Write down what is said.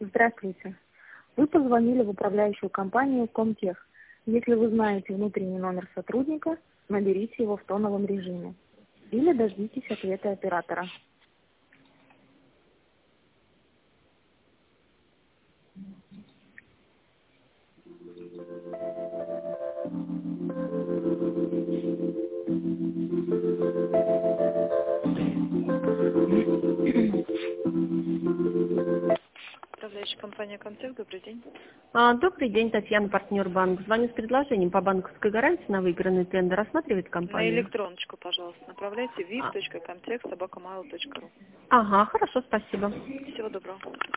Здравствуйте. Вы позвонили в управляющую компанию Комтех. Если вы знаете внутренний номер сотрудника, наберите его в тоновом режиме. Или дождитесь ответа оператора. Управляющая компания «Комтех», добрый день. Добрый день, Татьяна, партнер банк. Звоню с предложением по банковской гарантии на выигранный тендер. Рассматривает На компания? электроночку, пожалуйста, направляйте vip.comtech@mail.ru. Ага, хорошо, спасибо. Всего доброго.